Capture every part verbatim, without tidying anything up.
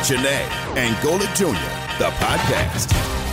Chiney and Golic Junior, the podcast.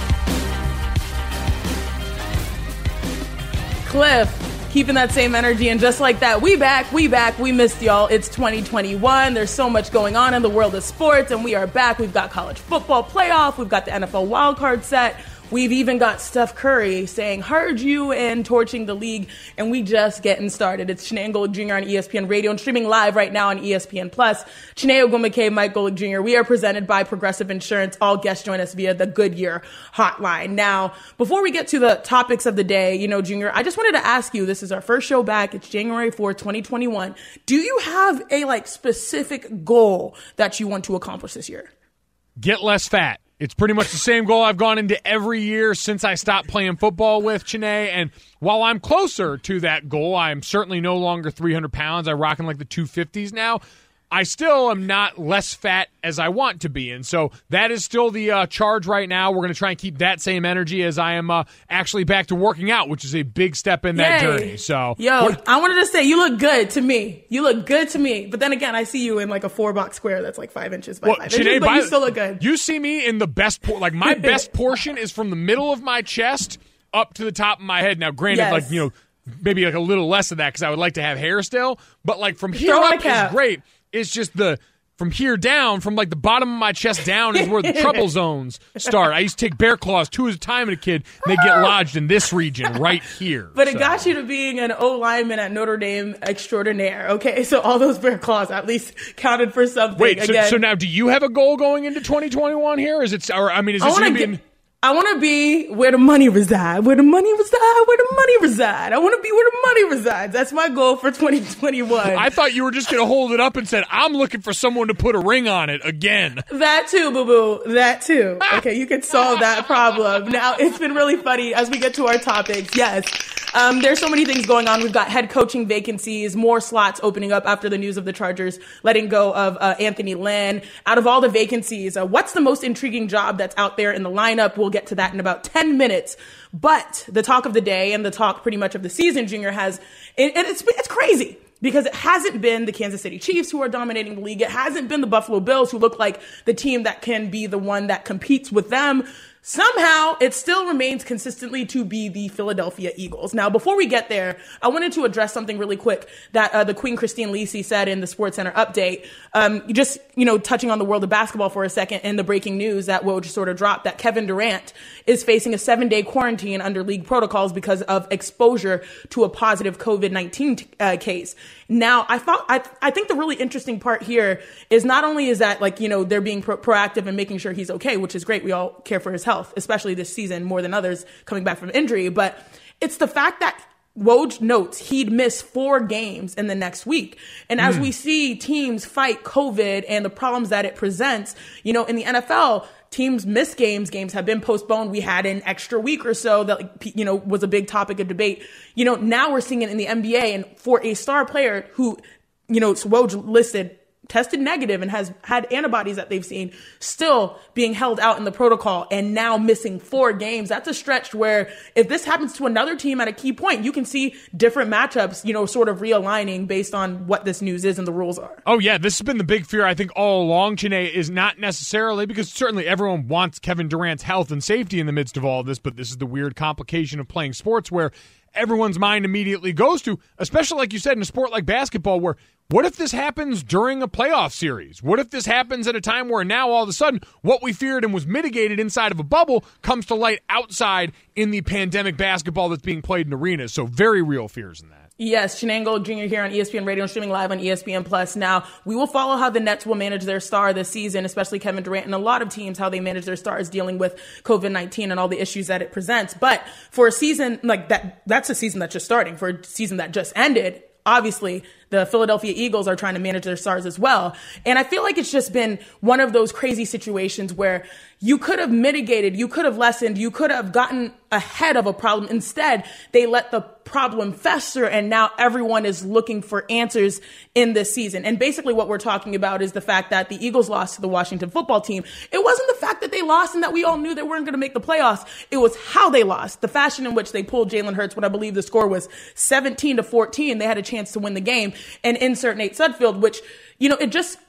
Cliff, keeping that same energy, and just like that, we back, we back, we missed y'all. It's twenty twenty-one. There's so much going on in the world of sports, and we are back. We've got college football playoff. We've got the N F L wildcard set. We've even got Steph Curry saying, heard you, and torching the league, and we just getting started. It's Chiney and Golic Junior on E S P N Radio and streaming live right now on E S P N Plus. Chiney Ogwumike, Mike Golic Junior We are presented by Progressive Insurance. All guests join us via the Goodyear hotline. Now, before we get to the topics of the day, you know, Junior, I just wanted to ask you, this is our first show back. It's January fourth, twenty twenty-one. Do you have a, like, specific goal that you want to accomplish this year? Get less fat. It's pretty much the same goal I've gone into every year since I stopped playing football with Chiney. And while I'm closer to that goal, I'm certainly no longer three hundred pounds. I'm rocking like the two fifties now. I still am not less fat as I want to be. And so that is still the uh, charge right now. We're going to try and keep that same energy as I am uh, actually back to working out, which is a big step in that Yay. journey. So, Yo, what, I wanted to say, you look good to me. You look good to me. But then again, I see you in like a four box square that's like five inches by well, five Chiney, inches, but by, you still look good. You see me in the best, por- like my best portion is from the middle of my chest up to the top of my head. Now, granted, Yes. like, you know, maybe like a little less of that because I would like to have hair still. But like from here Throw on a up cap. is great. It's just the from here down, from like the bottom of my chest down is where the trouble zones start. I used to take bear claws two at a time as a kid, and they get lodged in this region right here. But it So. got you to being an O lineman at Notre Dame extraordinaire. Okay, so all those bear claws at least counted for something. Wait, so, Again, so now do you have a goal going into twenty twenty-one here? Is it, or I mean, is I this want going to to be? get. I want to be where the money reside, where the money reside, where the money reside. I want to be where the money resides. That's my goal for twenty twenty-one. I thought you were just going to hold it up and said, I'm looking for someone to put a ring on it again. That too, boo-boo. That too. Okay, you can solve that problem. Now, it's been really funny as we get to our topics. Yes. Um, there's so many things going on. We've got head coaching vacancies, more slots opening up after the news of the Chargers letting go of uh, Anthony Lynn. Out of all the vacancies, uh, what's the most intriguing job that's out there in the lineup? We'll get to that in about ten minutes. But the talk of the day and the talk pretty much of the season, Junior, has, and it's, it's crazy. Because it hasn't been the Kansas City Chiefs who are dominating the league. It hasn't been the Buffalo Bills who look like the team that can be the one that competes with them. Somehow, it still remains consistently to be the Philadelphia Eagles. Now, before we get there, I wanted to address something really quick that uh, the Queen Christine Lisi said in the SportsCenter update. Um, just, you know, touching on the world of basketball for a second, in the breaking news that Woj just sort of dropped, that Kevin Durant is facing a seven-day quarantine under league protocols because of exposure to a positive covid nineteen t- uh, case. Now, I thought, I, I think the really interesting part here is not only is that, like, you know, they're being pro- proactive and making sure he's okay, which is great. We all care for his health, especially this season more than others coming back from injury. But it's the fact that Woj notes he'd miss four games in the next week. And as mm. we see teams fight COVID and the problems that it presents, you know, in the N F L, teams miss games. Games have been postponed. We had an extra week or so that, like, you know, was a big topic of debate. You know, now we're seeing it in the N B A. And for a star player who, you know, Woj listed tested negative and has had antibodies that they've seen, still being held out in the protocol and now missing four games. That's a stretch where if this happens to another team at a key point, you can see different matchups, you know, sort of realigning based on what this news is and the rules are. Oh, yeah. This has been the big fear, I think, all along, Chiney, is not necessarily because certainly everyone wants Kevin Durant's health and safety in the midst of all of this, but this is the weird complication of playing sports where everyone's mind immediately goes to, especially like you said, in a sport like basketball, where what if this happens during a playoff series? What if this happens at a time where now all of a sudden what we feared and was mitigated inside of a bubble comes to light outside in the pandemic basketball that's being played in arenas? So very real fears in that. Yes, Chiney and Golic Junior here on E S P N Radio and streaming live on E S P N Plus. Now, we will follow how the Nets will manage their star this season, especially Kevin Durant, and a lot of teams, how they manage their stars dealing with covid nineteen and all the issues that it presents. But for a season like that, that's a season that's just starting. For a season that just ended, obviously, the Philadelphia Eagles are trying to manage their stars as well. And I feel like it's just been one of those crazy situations where you could have mitigated, you could have lessened, you could have gotten ahead of a problem. Instead, they let the problem fester, and now everyone is looking for answers in this season. And basically what we're talking about is the fact that the Eagles lost to the Washington football team. It wasn't the fact that they lost and that we all knew they weren't going to make the playoffs. It was how they lost, the fashion in which they pulled Jalen Hurts when I believe the score was seventeen to fourteen. They had a chance to win the game and insert Nate Sudfeld, which, you know, it just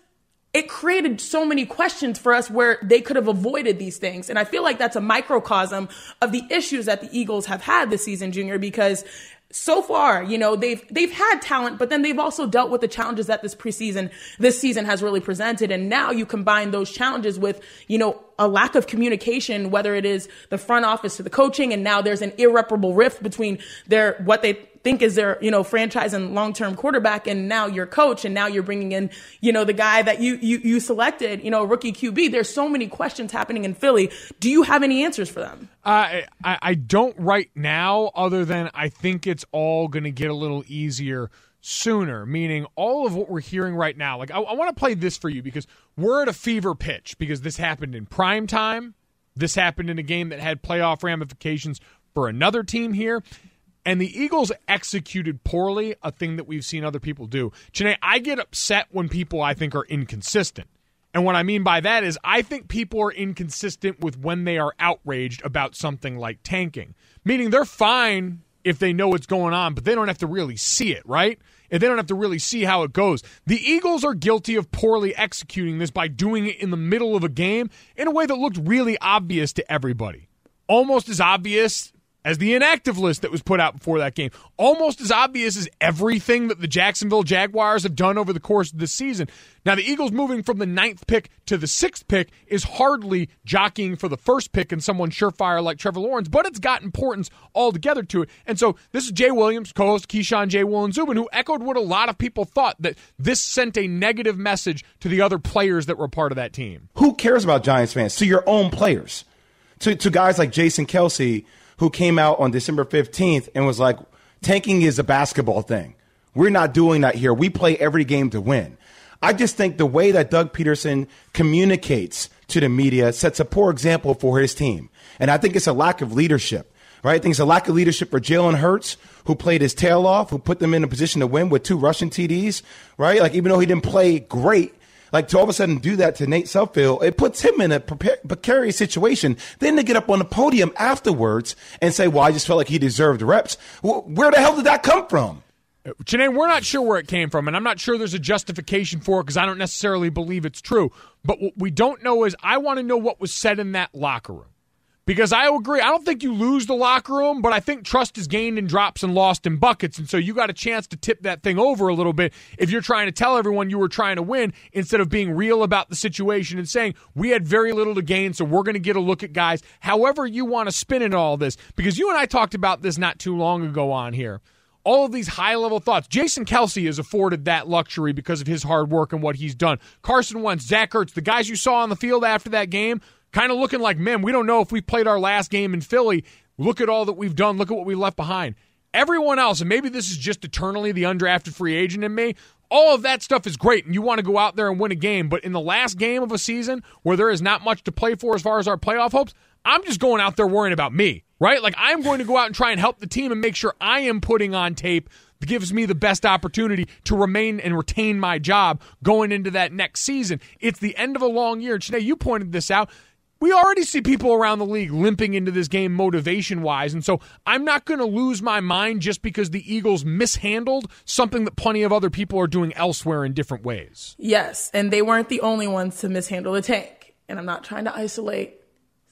it created so many questions for us where they could have avoided these things. And I feel like that's a microcosm of the issues that the Eagles have had this season, Junior, because so far, you know, they've they've had talent, but then they've also dealt with the challenges that this preseason, this season has really presented. And now you combine those challenges with, you know, a lack of communication, whether it is the front office to the coaching, and now there's an irreparable rift between their what they think is their, you know, franchise and long-term quarterback, and now your coach, and now you're bringing in, you know, the guy that you you you selected, you know, rookie Q B. There's so many questions happening in Philly. Do you have any answers for them? Uh, I, I don't right now, other than I think it's all going to get a little easier sooner, meaning all of what we're hearing right now. Like, I, I want to play this for you because we're at a fever pitch because this happened in prime time. This happened in a game that had playoff ramifications for another team here. And the Eagles executed poorly, a thing that we've seen other people do. Janae, I get upset when people I think are inconsistent. And what I mean by that is I think people are inconsistent with when they are outraged about something like tanking. Meaning they're fine if they know what's going on, but they don't have to really see it, right? If they don't have to really see how it goes. The Eagles are guilty of poorly executing this by doing it in the middle of a game in a way that looked really obvious to everybody. Almost as obvious as the inactive list that was put out before that game. Almost as obvious as everything that the Jacksonville Jaguars have done over the course of this season. Now, the Eagles moving from the ninth pick to the sixth pick is hardly jockeying for the first pick and someone surefire like Trevor Lawrence, but it's got importance altogether to it. And so this is Jay Williams, co-host Keyshawn J. Will and Zubin, who echoed what a lot of people thought, that this sent a negative message to the other players that were part of that team. Who cares about Giants fans? To your own players. To, to guys like Jason Kelce, who came out on December fifteenth and was like, tanking is a basketball thing. We're not doing that here. We play every game to win. I just think the way that Doug Peterson communicates to the media sets a poor example for his team. And I think it's a lack of leadership, right? I think it's a lack of leadership for Jalen Hurts, who played his tail off, who put them in a position to win with two rushing T Ds, right? Like, even though he didn't play great, like, to all of a sudden do that to Nate Sudfeld, it puts him in a precarious situation. Then to get up on the podium afterwards and say, well, I just felt like he deserved reps. Where the hell did that come from? Janae, we're not sure where it came from, and I'm not sure there's a justification for it because I don't necessarily believe it's true. But what we don't know is I want to know what was said in that locker room. Because I agree, I don't think you lose the locker room, but I think trust is gained in drops and lost in buckets. And so you got a chance to tip that thing over a little bit if you're trying to tell everyone you were trying to win instead of being real about the situation and saying, we had very little to gain, so we're going to get a look at guys. However you want to spin in all this. Because you and I talked about this not too long ago on here. All of these high-level thoughts. Jason Kelce is afforded that luxury because of his hard work and what he's done. Carson Wentz, Zach Ertz, the guys you saw on the field after that game, kind of looking like, man, we don't know if we played our last game in Philly. Look at all that we've done. Look at what we left behind. Everyone else, and maybe this is just eternally the undrafted free agent in me, all of that stuff is great, and you want to go out there and win a game. But in the last game of a season where there is not much to play for as far as our playoff hopes, I'm just going out there worrying about me, right? Like, I'm going to go out and try and help the team and make sure I am putting on tape that gives me the best opportunity to remain and retain my job going into that next season. It's the end of a long year. Today, you pointed this out. We already see people around the league limping into this game motivation-wise, and so I'm not going to lose my mind just because the Eagles mishandled something that plenty of other people are doing elsewhere in different ways. Yes, and they weren't the only ones to mishandle the tank. And I'm not trying to isolate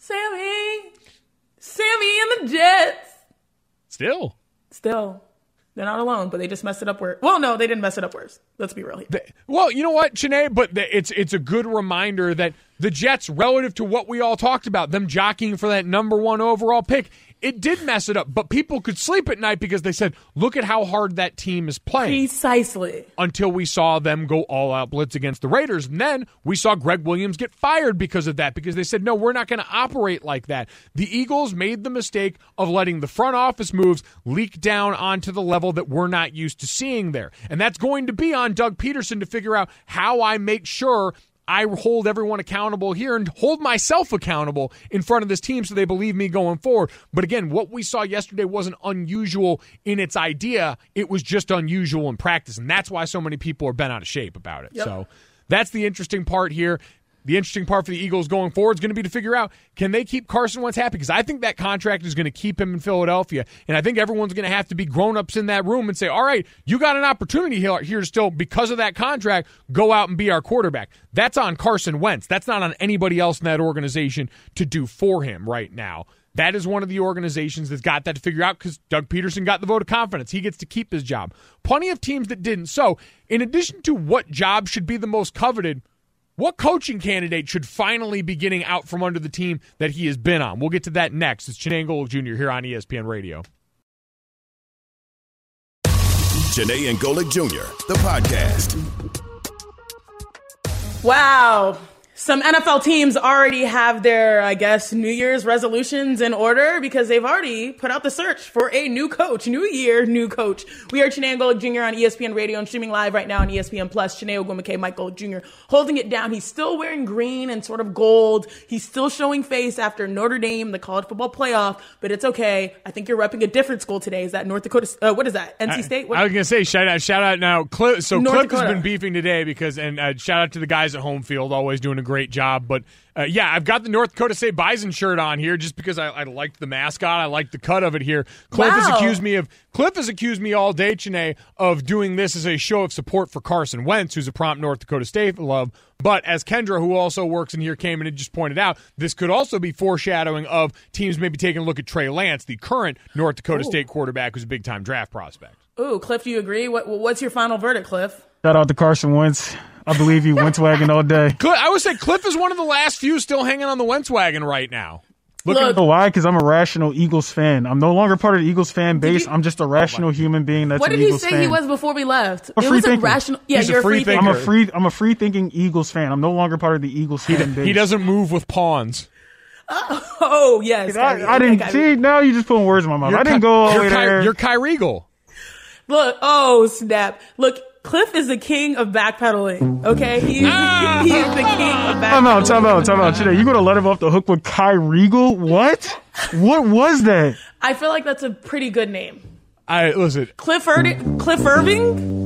Sammy, Sammy and the Jets. Still. Still. They're not alone, but they just messed it up worse. Well, no, they didn't mess it up worse. Let's be real here. They, well, you know what, Janae? But the, it's it's a good reminder that the Jets, relative to what we all talked about, them jockeying for that number one overall pick, it did mess it up. But people could sleep at night because they said, look at how hard that team is playing. Precisely. Until we saw them go all-out blitz against the Raiders. And then we saw Greg Williams get fired because of that, because they said, no, we're not going to operate like that. The Eagles made the mistake of letting the front office moves leak down onto the level that we're not used to seeing there. And that's going to be on Doug Peterson to figure out how I make sure I hold everyone accountable here and hold myself accountable in front of this team so they believe me going forward. But again, what we saw yesterday wasn't unusual in its idea. It was just unusual in practice, and that's why so many people are bent out of shape about it. Yep. So that's the interesting part here. The interesting part for the Eagles going forward is going to be to figure out, can they keep Carson Wentz happy? Because I think that contract is going to keep him in Philadelphia, and I think everyone's going to have to be grown-ups in that room and say, all right, you got an opportunity here, here to still, because of that contract, go out and be our quarterback. That's on Carson Wentz. That's not on anybody else in that organization to do for him right now. That is one of the organizations that's got that to figure out because Doug Peterson got the vote of confidence. He gets to keep his job. Plenty of teams that didn't. So, in addition to what job should be the most coveted, what coaching candidate should finally be getting out from under the team that he has been on? We'll get to that next. It's Chiney and Golic Junior here on E S P N Radio. Chiney and Golic Junior, the podcast. Wow. Some N F L teams already have their, I guess, New Year's resolutions in order because they've already put out the search for a new coach. New year, new coach. We are Chiney and Golic Junior on E S P N Radio and streaming live right now on E S P N Plus. Chiney Ogwumike, Mike Golic Junior holding it down. He's still wearing green and sort of gold. He's still showing face after Notre Dame, the college football playoff, but it's okay. I think you're repping a different school today. Is that North Dakota? Uh, what is that? N C State? What? I, I was going to say, shout out, shout out now. Cliff, so North Cliff Dakota. has been beefing today because, and uh, shout out to the guys at home field, always doing a great job. But uh, yeah, I've got the North Dakota State Bison shirt on here just because I, I liked the mascot. I liked the cut of it here. Cliff Wow. has accused me of Cliff has accused me all day, Chiney, of doing this as a show of support for Carson Wentz, who's a prompt North Dakota State love. But as Kendra, who also works in here, came in and just pointed out, this could also be foreshadowing of teams maybe taking a look at Trey Lance, the current North Dakota Ooh. State quarterback, who's a big-time draft prospect. Ooh, Cliff, do you agree? What, what's your final verdict, Cliff? Shout out to Carson Wentz. I believe he Wentz wagon all day. Cliff, I would say Cliff is one of the last few still hanging on the Wentz wagon right now. Looking Look, You know why? Because I'm a rational Eagles fan. I'm no longer part of the Eagles fan base. you- I'm just a rational human being that's what an did he Eagles say fan. he was before we left? A it free was a thinker. rational. Yeah, He's a you're a free free thinker. thinker. I'm a free I'm a free thinking Eagles fan. I'm no longer part of the Eagles fan base. He doesn't move with pawns. Oh, yes. I, Kyrie. I didn't Okay, see. Now you just putting words in my mouth. I didn't go all the you're way Ky- there. You're Kyrie Eagle. Look, oh, snap. Look, Cliff is the king of backpedaling, okay? He is, Ah! he is the king of backpedaling. Time out, time out, time out. Today, you gonna let him off the hook with Kai Regal? What? What was that? I feel like that's a pretty good name. I listen. Cliff, Irving? Cliff Irving?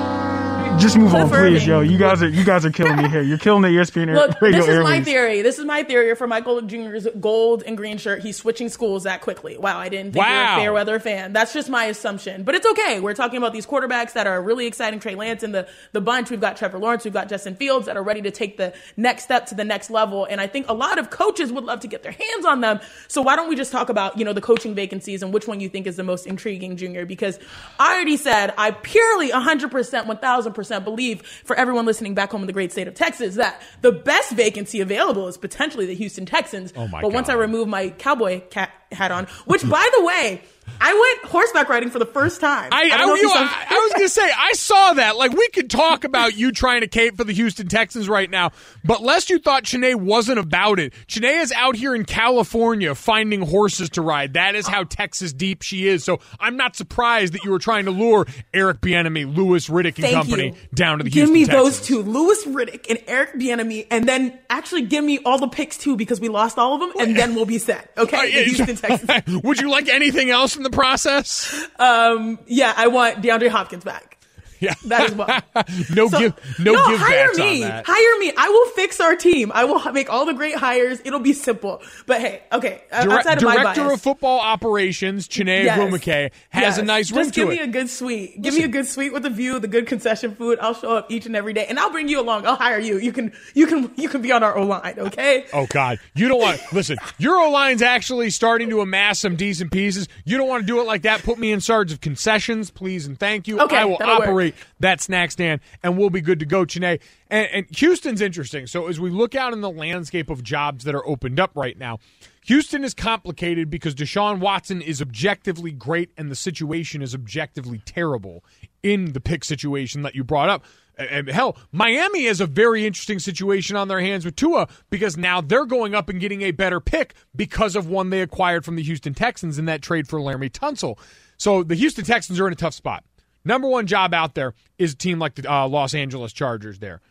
Just move Cliff on, please, Irving. yo. You guys are you guys are killing me here. You're killing the E S P N Look, radio this is my airways. theory. This is my theory for Michael Junior's gold and green shirt. He's switching schools that quickly. Wow, I didn't think you were Wow. a fair weather fan. That's just my assumption. But it's okay. We're talking about these quarterbacks that are really exciting. Trey Lance and the, the bunch. We've got Trevor Lawrence. We've got Justin Fields that are ready to take the next step to the next level. And I think a lot of coaches would love to get their hands on them. So why don't we just talk about, you know, the coaching vacancies and which one you think is the most intriguing, Junior? Because I already said I purely one hundred percent, one thousand percent believe for everyone listening back home in the great state of Texas that the best vacancy available is potentially the Houston Texans. Oh my but once I God. remove my cowboy cat hat on, which by the way, I went horseback riding for the first time. I, don't I, know if you- you saw- I, I was going to say, I saw that. Like, we could talk about you trying to cape for the Houston Texans right now, but lest you thought Chiney wasn't about it, Chiney is out here in California finding horses to ride. That is how Texas deep she is. So I'm not surprised that you were trying to lure Eric Bieniemy, Louis Riddick and Thank company you. down to the Give Houston me Texans. those two, Louis Riddick and Eric Bieniemy, and then actually give me all the picks too because we lost all of them, and then we'll be set. Okay, Uh, the yeah, Houston Texans. Would you like anything else in the process? Um, yeah, I want DeAndre Hopkins back. Yeah, That is what. no So- give, no, no, give hire backs me. on that. Hire me. I will fix our team. I will make all the great hires. It'll be simple. But hey, okay. uh, Dire- outside of my Director bias, of Football Operations, Chiney Yes. Ogwumike, has Yes. a nice ring Just give to me it. a good suite. Give me a good suite with a view, the good concession food. I'll show up each and every day, and I'll bring you along. I'll hire you. You can, you can, you can be on our O line. Okay. Oh, God. You don't want listen, your O-line's actually starting to amass some decent pieces. You don't want to do it like that. Put me in charge of concessions, please, and thank you. Okay, I will that'll work. operate that snack stand, and we'll be good to go, Chiney. And, and Houston's interesting. So as we look out in the landscape of jobs that are opened up right now, Houston is complicated because Deshaun Watson is objectively great and the situation is objectively terrible in the pick situation that you brought up. And hell, Miami has a very interesting situation on their hands with Tua because now they're going up and getting a better pick because of one they acquired from the Houston Texans in that trade for Laramie Tunsil. So the Houston Texans are in a tough spot. Number one job out there is a team like the uh, Los Angeles Chargers there.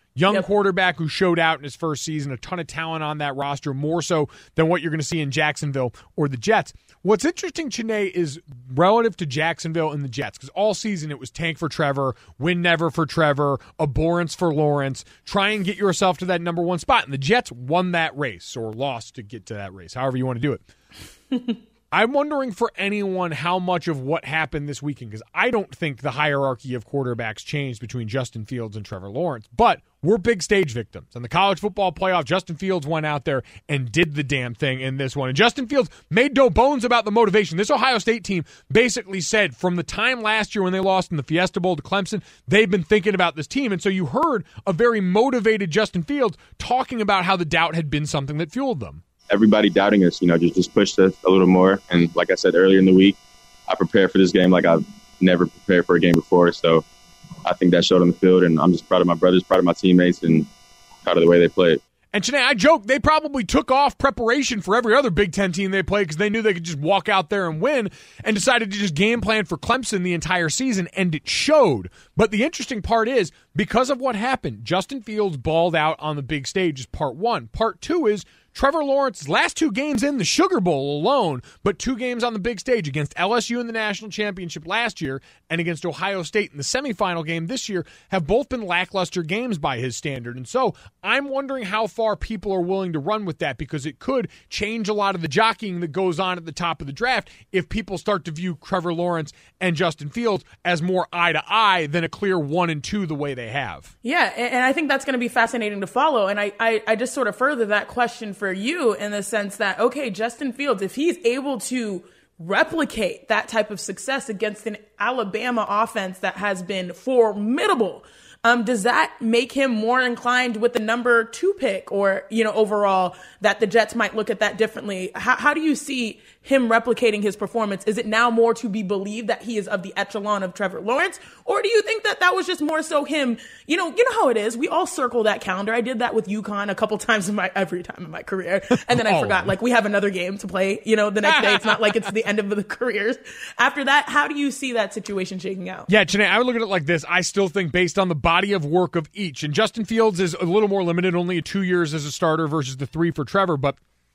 Young Yep. quarterback who showed out in his first season, a ton of talent on that roster, more so than what you're going to see in Jacksonville or the Jets. What's interesting, Chiney, is relative to Jacksonville and the Jets, because all season it was tank for Trevor, win never for Trevor, abhorrence for Lawrence, try and get yourself to that number one spot. And the Jets won that race, or lost to get to that race, however you want to do it. I'm wondering for anyone how much of what happened this weekend, because I don't think the hierarchy of quarterbacks changed between Justin Fields and Trevor Lawrence, but we're big stage victims. In the college football playoff, Justin Fields went out there and did the damn thing in this one. And Justin Fields made no bones about the motivation. This Ohio State team basically said from the time last year when they lost in the Fiesta Bowl to Clemson, they've been thinking about this team. And so you heard a very motivated Justin Fields talking about how the doubt had been something that fueled them. Everybody doubting us, you know, just, just pushed us a little more. And like I said earlier in the week, I prepared for this game like I've never prepared for a game before. So I think that showed on the field, and I'm just proud of my brothers, proud of my teammates, and proud of the way they played. And Chiney, I joke, they probably took off preparation for every other Big Ten team they played because they knew they could just walk out there and win, and decided to just game plan for Clemson the entire season, and it showed. But the interesting part is, because of what happened, Justin Fields balled out on the big stage is part one. Part two is Trevor Lawrence's last two games in the Sugar Bowl alone, but two games on the big stage against L S U in the national championship last year and against Ohio State in the semifinal game this year have both been lackluster games by his standard. And so I'm wondering how far people are willing to run with that, because it could change a lot of the jockeying that goes on at the top of the draft if people start to view Trevor Lawrence and Justin Fields as more eye to eye than a clear one and two the way they have. Yeah, and I think that's going to be fascinating to follow. And I, I, I just sort of further that question for you in the sense that, okay, Justin Fields, if he's able to replicate that type of success against an Alabama offense that has been formidable, um, does that make him more inclined with the number two pick, or, you know, overall that the Jets might look at that differently? How, how do you see him replicating his performance? Is it now more to be believed that he is of the echelon of Trevor Lawrence? Or do you think that that was just more so him, you know, you know how it is. We all circle that calendar. I did that with UConn a couple times in my, every time in my career. And then I oh. forgot, like, we have another game to play, you know, the next day. It's not like it's the end of the careers. After that, how do you see that situation shaking out? Yeah, Chiney, I would look at it like this. I still think based on the body of work of each, and Justin Fields is a little more limited, only two years as a starter versus the three for Trevor, but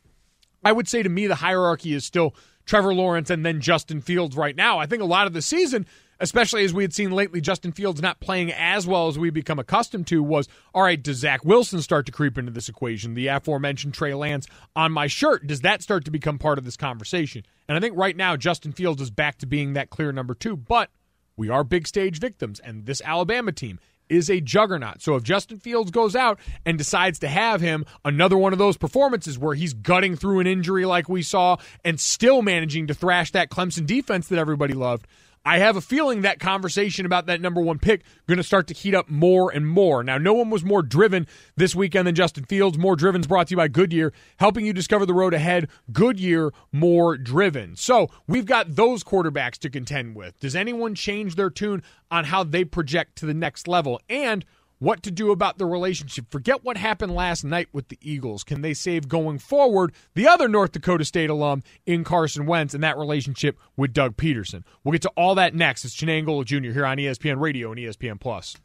I would say to me the hierarchy is still Trevor Lawrence and then Justin Fields right now. I think a lot of the season, especially as we had seen lately, Justin Fields not playing as well as we've become accustomed to, was, all right, does Zach Wilson start to creep into this equation? The aforementioned Trey Lance on my shirt, does that start to become part of this conversation? And I think right now Justin Fields is back to being that clear number two, but we are big stage victims, and this Alabama team is a juggernaut. So if Justin Fields goes out and decides to have him another one of those performances where he's gutting through an injury like we saw and still managing to thrash that Clemson defense that everybody loved, I have a feeling that conversation about that number one pick going to start to heat up more and more. Now, no one was more driven this weekend than Justin Fields. More Driven's brought to you by Goodyear, helping you discover the road ahead. Goodyear, more driven. So we've got those quarterbacks to contend with. Does anyone change their tune on how they project to the next level? And what to do about the relationship. Forget what happened last night with the Eagles. Can they save going forward the other North Dakota State alum in Carson Wentz and that relationship with Doug Peterson? We'll get to all that next. It's Chiney Angola Junior here on E S P N Radio and E S P N Plus.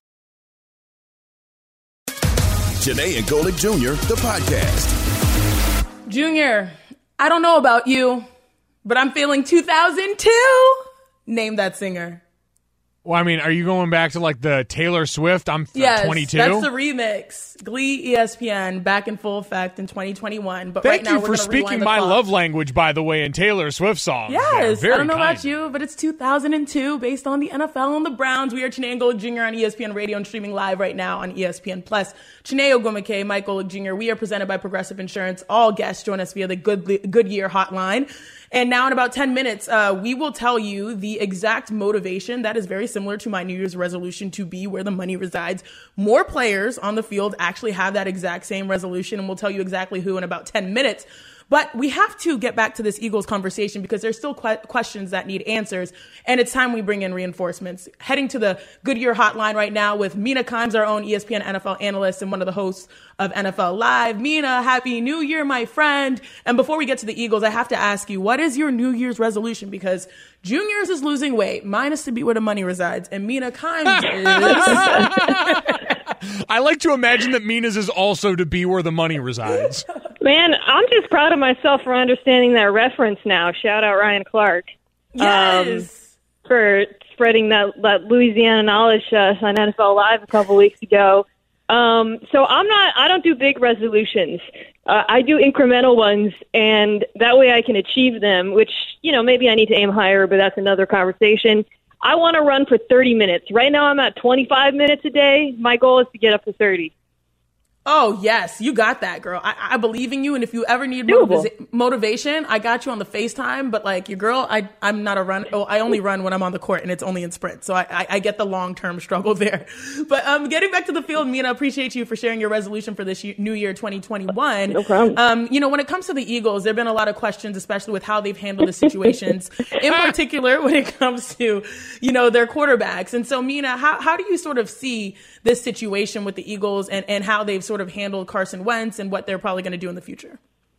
Chiney and Golic Junior, the podcast. Junior, I don't know about you, but I'm feeling two thousand two. Name that singer. Well, I mean, are you going back to like the Taylor Swift? I'm yes, twenty-two. That's the remix. Glee E S P N back in full effect in twenty twenty-one. But Thank right now you we're for gonna speaking my clock. love language, by the way, in Taylor Swift songs. Yes, Very I don't know kind. about you, but it's two thousand two based on the N F L and the Browns. We are Chiney and Golic Junior on E S P N Radio and streaming live right now on E S P N Plus. Chiney Ogwumike, Mike Golic Junior We are presented by Progressive Insurance. All guests join us via the Good Goodyear hotline. And now in about ten minutes, uh, we will tell you the exact motivation that is very similar to my New Year's resolution to be where the money resides. More players on the field actually have that exact same resolution, and we'll tell you exactly who in about ten minutes. But we have to get back to this Eagles conversation because there's still que- questions that need answers, and it's time we bring in reinforcements. Heading to the Goodyear hotline right now with Mina Kimes, our own E S P N N F L analyst and one of the hosts of N F L Live. Mina, happy New Year, my friend. And before we get to the Eagles, I have to ask you, what is your New Year's resolution? Because Junior's is losing weight. Mine is to be where the money resides, and Mina Kimes is... I like to imagine that Mina's is also to be where the money resides. Man, I'm just proud of myself for understanding that reference now. Shout out Ryan Clark. Yes. Um, for spreading that, that Louisiana knowledge to us on N F L Live a couple weeks ago. Um, so I'm not, I don't do big resolutions. Uh, I do incremental ones, and that way I can achieve them, which, you know, maybe I need to aim higher, but that's another conversation. I want to run for thirty minutes. Right now I'm at twenty-five minutes a day. My goal is to get up to thirty. Oh, yes, you got that, girl. I, I believe in you, and if you ever need Doable. motiva- motivation, I got you on the FaceTime, but, like, your girl, I, I'm not a run. Oh, I only run when I'm on the court, and it's only in sprints, so I, I, I get the long-term struggle there. But um, getting back to the field, Mina, appreciate you for sharing your resolution for this year, new year twenty twenty-one. No problem. Um, you know, when it comes to the Eagles, there have been a lot of questions, especially with how they've handled the situations, in particular when it comes to, you know, their quarterbacks. And so, Mina, how, how do you sort of see this situation with the Eagles and, and how they've sort of handled Carson Wentz and what they're probably going to do in the future?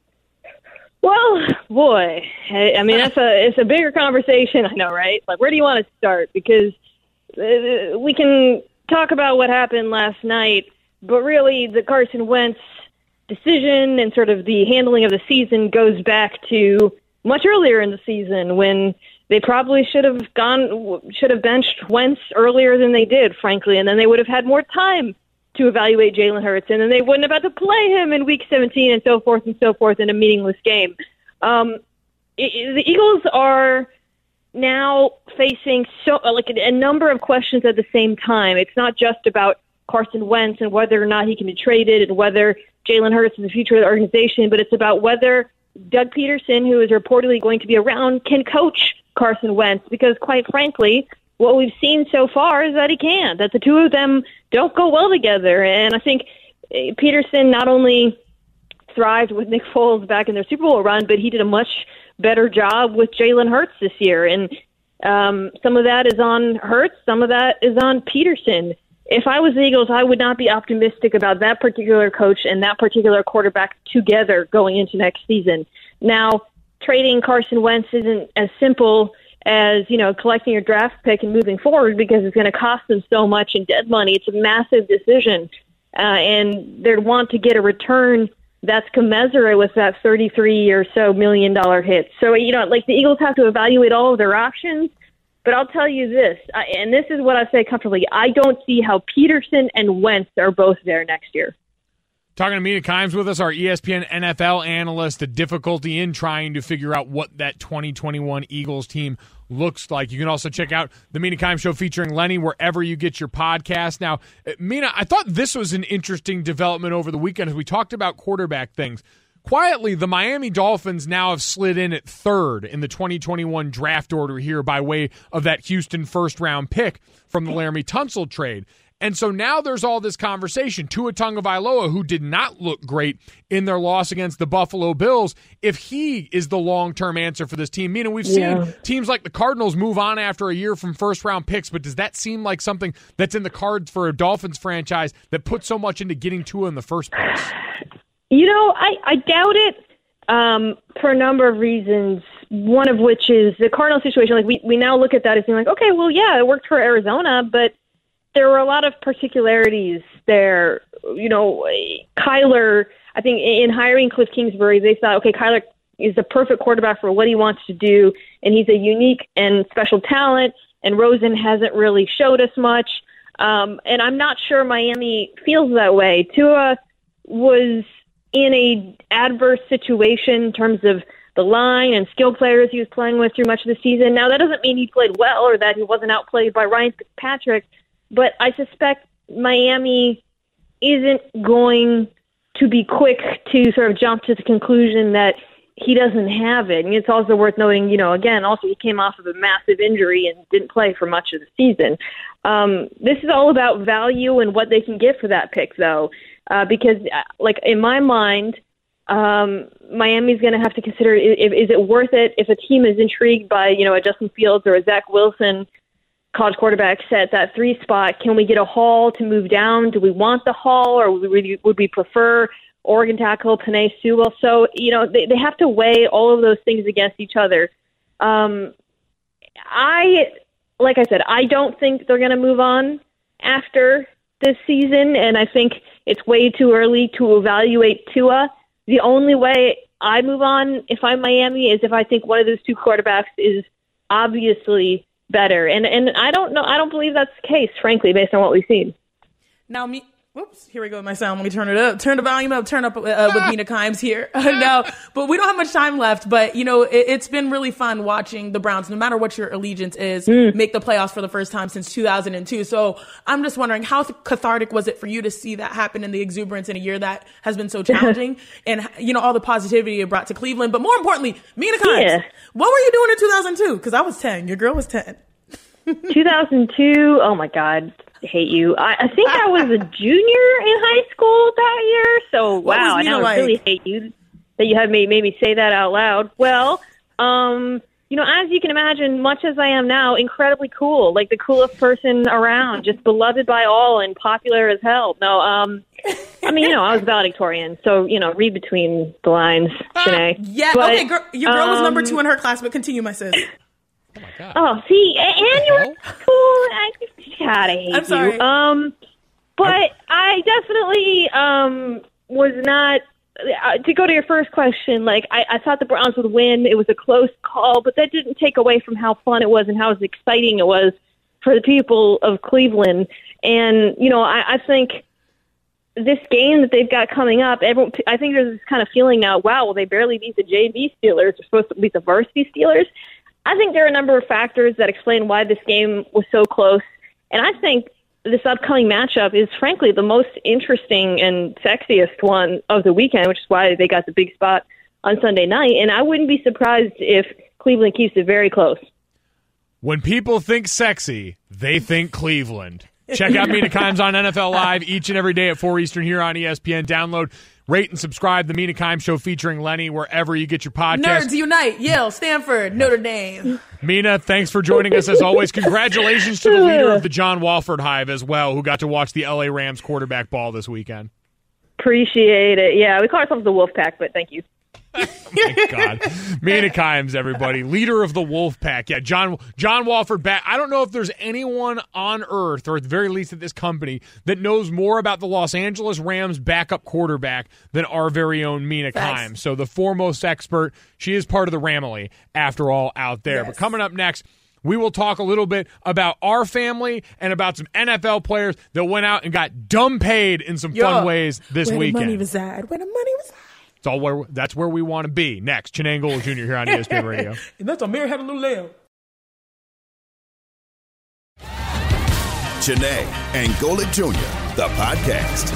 Well, boy, I mean, that's a it's a bigger conversation. I know, right? Like, where do you want to start? Because uh, we can talk about what happened last night, but really the Carson Wentz decision and sort of the handling of the season goes back to much earlier in the season when they probably should have gone, should have benched Wentz earlier than they did, frankly, and then they would have had more time to evaluate Jalen Hurts, and then they wouldn't have had to play him in Week seventeen and so forth and so forth in a meaningless game. Um, it, the Eagles are now facing so like a, a number of questions at the same time. It's not just about Carson Wentz and whether or not he can be traded and whether Jalen Hurts is the future of the organization, but it's about whether Doug Peterson, who is reportedly going to be around, can coach Carson Wentz, because quite frankly, what we've seen so far is that he can, that the two of them don't go well together. And I think Peterson not only thrived with Nick Foles back in their Super Bowl run, but he did a much better job with Jalen Hurts this year. And um, some of that is on Hurts, some of that is on Peterson. If I was the Eagles, I would not be optimistic about that particular coach and that particular quarterback together going into next season. Now, trading Carson Wentz isn't as simple as, you know, collecting your draft pick and moving forward, because it's going to cost them so much in dead money. It's a massive decision, uh, and they'd want to get a return that's commensurate with that thirty-three or so million dollar hit. So, you know, like the Eagles have to evaluate all of their options. But I'll tell you this, I, and this is what I say comfortably, I don't see how Peterson and Wentz are both there next year. Talking to Mina Kimes with us, our E S P N N F L analyst, the difficulty in trying to figure out what that twenty twenty-one Eagles team looks like. You can also check out the Mina Kimes Show featuring Lenny wherever you get your podcast. Now, Mina, I thought this was an interesting development over the weekend as we talked about quarterback things. Quietly, the Miami Dolphins now have slid in at third in the twenty twenty-one draft order here by way of that Houston first-round pick from the Laramie Tunsil trade. And so now there's all this conversation. Tua Tagovailoa, who did not look great in their loss against the Buffalo Bills, if he is the long-term answer for this team. Mina, we've yeah. seen teams like the Cardinals move on after a year from first-round picks, but does that seem like something that's in the cards for a Dolphins franchise that put so much into getting Tua in the first place? You know, I, I doubt it um, for a number of reasons, one of which is the Cardinals situation. Like we, we now look at that as being like, okay, well, yeah, it worked for Arizona, but there were a lot of particularities there. You know, Kyler, I think in hiring Cliff Kingsbury, they thought, okay, Kyler is the perfect quarterback for what he wants to do, and he's a unique and special talent, and Rosen hasn't really showed us much. Um, and I'm not sure Miami feels that way. Tua was in a adverse situation in terms of the line and skill players he was playing with through much of the season. Now, that doesn't mean he played well or that he wasn't outplayed by Ryan Fitzpatrick, but I suspect Miami isn't going to be quick to sort of jump to the conclusion that he doesn't have it. And it's also worth noting, you know, again, also he came off of a massive injury and didn't play for much of the season. Um, this is all about value and what they can get for that pick, though, uh, because, like, in my mind, um, Miami's going to have to consider, is, is it worth it if a team is intrigued by, you know, a Justin Fields or a Zach Wilson college quarterback set that three spot? Can we get a haul to move down? Do we want the haul, or would we, would we prefer Oregon tackle Penei Sewell? So, you know, they, they have to weigh all of those things against each other. Um, I, like I said, I don't think they're going to move on after this season, and I think it's way too early to evaluate Tua. The only way I move on if I'm Miami is if I think one of those two quarterbacks is obviously better. And and I don't know. I don't believe that's the case, frankly, based on what we've seen. Now, me. Whoops, here we go with my sound. Let me turn it up. Turn the volume up. Turn up uh, with Mina Kimes here. Uh, now, but we don't have much time left. But, you know, it, it's been really fun watching the Browns, no matter what your allegiance is, mm. make the playoffs for the first time since two thousand two. So I'm just wondering, how cathartic was it for you to see that happen in the exuberance in a year that has been so challenging and, you know, all the positivity it brought to Cleveland? But more importantly, Mina Kimes, yeah. what were you doing in two thousand two? Because I was ten. Your girl was ten. two thousand two, oh, my God. Hate you. I, I think I was a junior in high school that year. So wow, I now like? really hate you that you have made, made me say that out loud. Well, um, you know, as you can imagine, much as I am now, incredibly cool, like the coolest person around, just beloved by all and popular as hell. No, um, I mean, you know, I was valedictorian, so you know, read between the lines, Shanae. Yeah, but, okay, girl, your girl um, was number two in her class, but continue, my sis. Oh, my God. Oh, see, and you were cool. I, God, I hate I'm sorry. you. Um, but I definitely um, was not, uh, to go to your first question, like, I, I thought the Browns would win. It was a close call, but that didn't take away from how fun it was and how exciting it was for the people of Cleveland. And, you know, I, I think this game that they've got coming up, everyone, I think there's this kind of feeling now, wow, well, they barely beat the J V Steelers. They're supposed to beat the varsity Steelers. I think there are a number of factors that explain why this game was so close. And I think this upcoming matchup is, frankly, the most interesting and sexiest one of the weekend, which is why they got the big spot on Sunday night. And I wouldn't be surprised if Cleveland keeps it very close. When people think sexy, they think Cleveland. Check out Mina Kimes on N F L Live each and every day at four Eastern here on E S P N. Download, rate, and subscribe the Mina Kimes Show featuring Lenny wherever you get your podcast. Nerds unite. Yale, Stanford, Notre Dame. Mina, thanks for joining us as always. Congratulations to the leader of the John Walford Hive as well, who got to watch the L A Rams quarterback ball this weekend. Appreciate it. Yeah, we call ourselves the Wolf Pack, but thank you. Oh my God. Mina Kimes, everybody. Leader of the Wolf Pack. Yeah, John John Walford back. I don't know if there's anyone on earth, or at the very least at this company, that knows more about the Los Angeles Rams backup quarterback than our very own Mina Kimes. So the foremost expert. She is part of the Ramily, after all, out there. Yes. But coming up next, we will talk a little bit about our family and about some N F L players that went out and got dumb paid in some Yo, fun ways this where weekend. Where the money was at. Where the money was at. It's all where that's where we want to be. Next, Chiney and Golic Junior here on E S P N Radio. And that's a Mary had a little lamb. Chiney and Golic Junior, the podcast.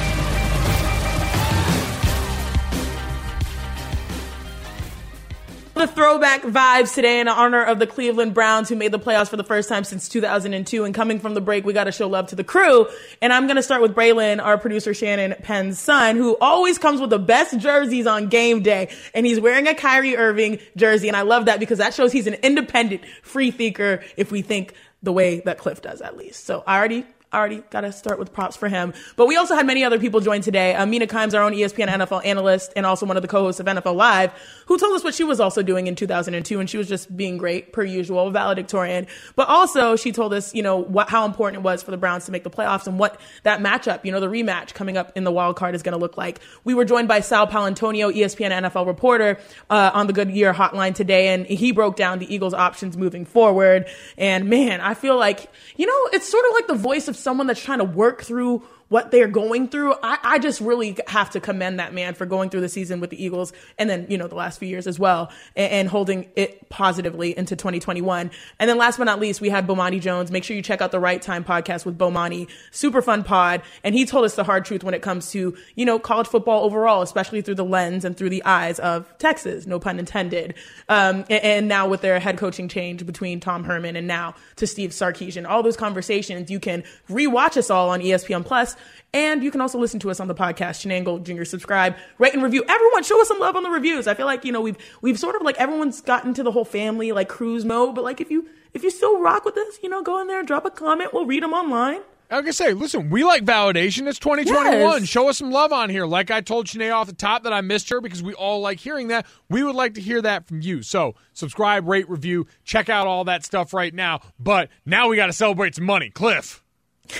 The throwback vibes today in honor of the Cleveland Browns, who made the playoffs for the first time since two thousand two. And coming from the break, we got to show love to the crew. And I'm going to start with Braylon, our producer Shannon Penn's son, who always comes with the best jerseys on game day. And he's wearing a Kyrie Irving jersey. And I love that because that shows he's an independent free thinker, if we think the way that Cliff does, at least. So I already... Already got to start with props for him. But we also had many other people join today. Uh, Mina Kimes, our own E S P N N F L analyst and also one of the co-hosts of N F L Live, who told us what she was also doing in two thousand two. And she was just being great, per usual, valedictorian. But also she told us, you know, what, how important it was for the Browns to make the playoffs and what that matchup, you know, the rematch coming up in the wild card is going to look like. We were joined by Sal Palantonio, E S P N N F L reporter, uh, on the Goodyear hotline today. And he broke down the Eagles' options moving forward. And man, I feel like, you know, it's sort of like the voice of someone that's trying to work through what they're going through. I, I just really have to commend that man for going through the season with the Eagles and then, you know, the last few years as well and, and holding it positively into twenty twenty-one. And then last but not least, we had Bomani Jones. Make sure you check out the Right Time podcast with Bomani. Super fun pod. And he told us the hard truth when it comes to, you know, college football overall, especially through the lens and through the eyes of Texas, no pun intended. Um, and, and now with their head coaching change between Tom Herman and now to Steve Sarkisian, all those conversations, you can rewatch us all on E S P N Plus. And you can also listen to us on the podcast, Chiney and Golic Junior Subscribe, rate and review. Everyone, show us some love on the reviews. I feel like, you know, we've we've sort of like everyone's gotten to the whole family like cruise mode. But like if you if you still rock with us, you know, go in there, drop a comment. We'll read them online. Like I say, listen, we like validation. It's twenty twenty-one. Yes. Show us some love on here. Like I told Chiney off the top that I missed her because we all like hearing that. We would like to hear that from you. So subscribe, rate, review, check out all that stuff right now. But now we got to celebrate some money. Cliff.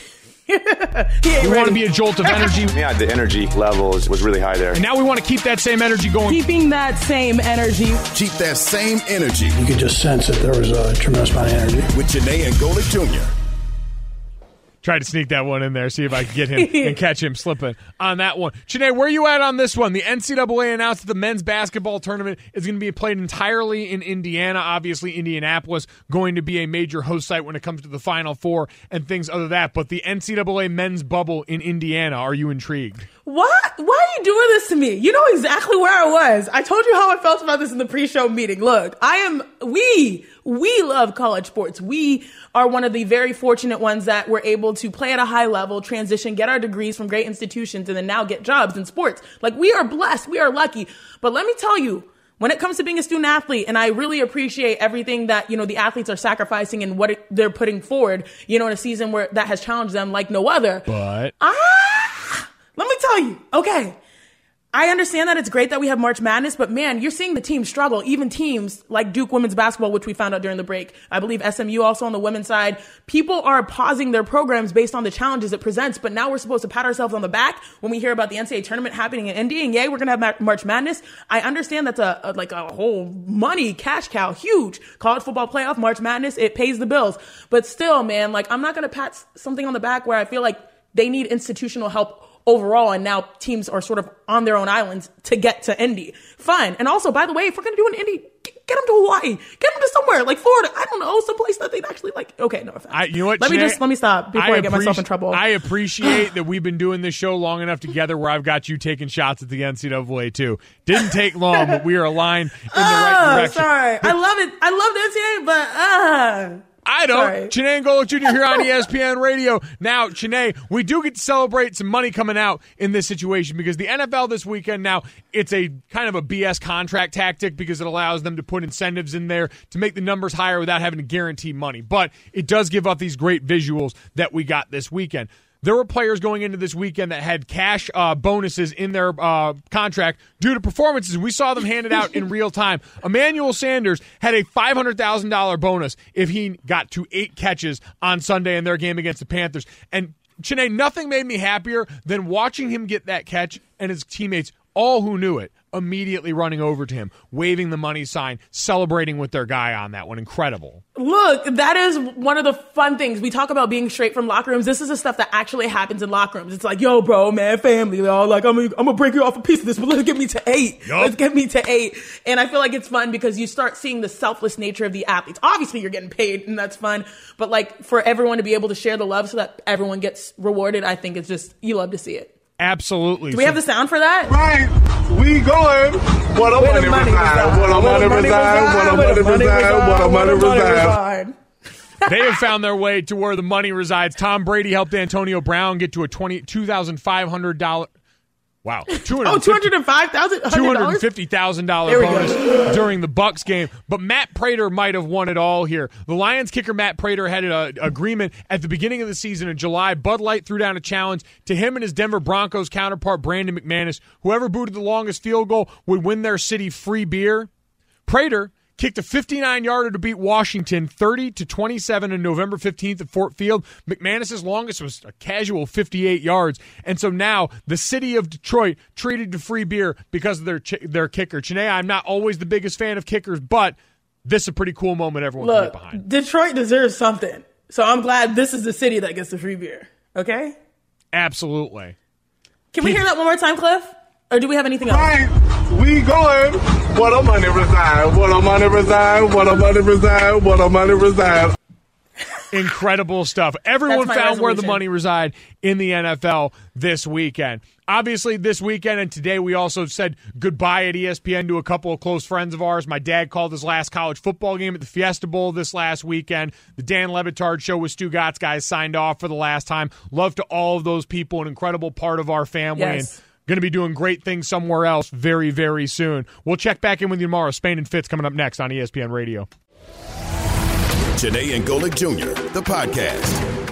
he we want to be a jolt of energy. Yeah, the energy level was, was really high there. And now we want to keep that same energy going. Keeping that same energy. Keep that same energy. You could just sense that there was a tremendous amount of energy. With Janae and Golic Junior Tried to sneak that one in there, see if I could get him and catch him slipping on that one. Janae, where are you at on this one? The N C double A announced that the men's basketball tournament is going to be played entirely in Indiana. Obviously, Indianapolis going to be a major host site when it comes to the Final Four and things other than that. But the N C double A men's bubble in Indiana, are you intrigued? What? Why are you doing this to me? You know exactly where I was. I told you how I felt about this in the pre-show meeting. Look, I am, we, we love college sports. We are one of the very fortunate ones that were able to play at a high level, transition, get our degrees from great institutions, and then now get jobs in sports. Like, we are blessed. We are lucky. But let me tell you, when it comes to being a student athlete, and I really appreciate everything that, you know, the athletes are sacrificing and what it, they're putting forward, you know, in a season where that has challenged them like no other. But Ah! Let me tell you, okay, I understand that it's great that we have March Madness, but man, you're seeing the teams struggle, even teams like Duke women's basketball, which we found out during the break. I believe S M U also on the women's side. People are pausing their programs based on the challenges it presents, but now we're supposed to pat ourselves on the back when we hear about the N C double A tournament happening in Indy, and yay, we're going to have March Madness. I understand that's a, a like a whole money cash cow, huge. College football playoff, March Madness, it pays the bills. But still, man, like I'm not going to pat something on the back where I feel like they need institutional help overall, and now teams are sort of on their own islands to get to Indy. Fine. And also, by the way, if we're going to do an Indy, get them to Hawaii. Get them to somewhere like Florida. I don't know, someplace that they'd actually like. Okay, no offense. I, you know what, let Janae, me just, let me stop before I, I get myself in trouble. I appreciate that we've been doing this show long enough together where I've got you taking shots at the N C double A too. Didn't take long, but we are aligned in the right oh, direction. Sorry. I love it. I love the N C double A, but, uh. I don't. Janae and Golic Junior here on E S P N Radio. Now, Janae, we do get to celebrate some money coming out in this situation because the N F L this weekend now, it's a kind of a B S contract tactic because it allows them to put incentives in there to make the numbers higher without having to guarantee money. But it does give up these great visuals that we got this weekend. There were players going into this weekend that had cash uh, bonuses in their uh, contract due to performances. We saw them handed out in real time. Emmanuel Sanders had a five hundred thousand dollars bonus if he got to eight catches on Sunday in their game against the Panthers. And, Janae, nothing made me happier than watching him get that catch and his teammates, all who knew it, immediately running over to him, waving the money sign, celebrating with their guy on that one. Incredible. Look, that is one of the fun things. We talk about being straight from locker rooms. This is the stuff that actually happens in locker rooms. It's like, yo, bro, man, family. You know, like, I'm gonna, I'm gonna break you off a piece of this, but let's get me to eight. Yep. Let's get me to eight. And I feel like it's fun because you start seeing the selfless nature of the athletes. Obviously, you're getting paid, and that's fun. But, like, for everyone to be able to share the love so that everyone gets rewarded, I think it's just, you love to see it. Absolutely. Do we so, have the sound for that? Right. We going. What a money reside. What a money reside. What a money reside. What a money reside. They have found their way to where the money resides. Tom Brady helped Antonio Brown get to a two thousand five hundred dollars. Wow. Oh, two hundred five thousand dollars? two hundred fifty thousand dollars bonus go. during the Bucs game. But Matt Prater might have won it all here. The Lions kicker Matt Prater had an agreement at the beginning of the season in July. Bud Light threw down a challenge to him and his Denver Broncos counterpart, Brandon McManus. Whoever booted the longest field goal would win their city free beer. Prater kicked a fifty-nine-yarder to beat Washington thirty to twenty-seven on November fifteenth at Ford Field. McManus's longest was a casual fifty-eight yards. And so now the city of Detroit treated to free beer because of their ch- their kicker. Janae, I'm not always the biggest fan of kickers, but this is a pretty cool moment everyone Look, can get behind. Detroit deserves something. So I'm glad this is the city that gets the free beer. Okay? Absolutely. Can Keep- we hear that one more time, Cliff? Or do we have anything else? Right. We going. What a money reside. What a money reside. What a money reside. What a money reside. Incredible stuff. Everyone found resolution. where the money reside in the N F L this weekend. Obviously, this weekend and today we also said goodbye at E S P N to a couple of close friends of ours. My dad called his last college football game at the Fiesta Bowl this last weekend. The Dan Le Batard Show with Stu Gotts guys signed off for the last time. Love to all of those people, an incredible part of our family. Yes. And going to be doing great things somewhere else very, very soon. We'll check back in with you tomorrow. Spain and Fitz coming up next on E S P N Radio. Janae and Golic Junior, the podcast.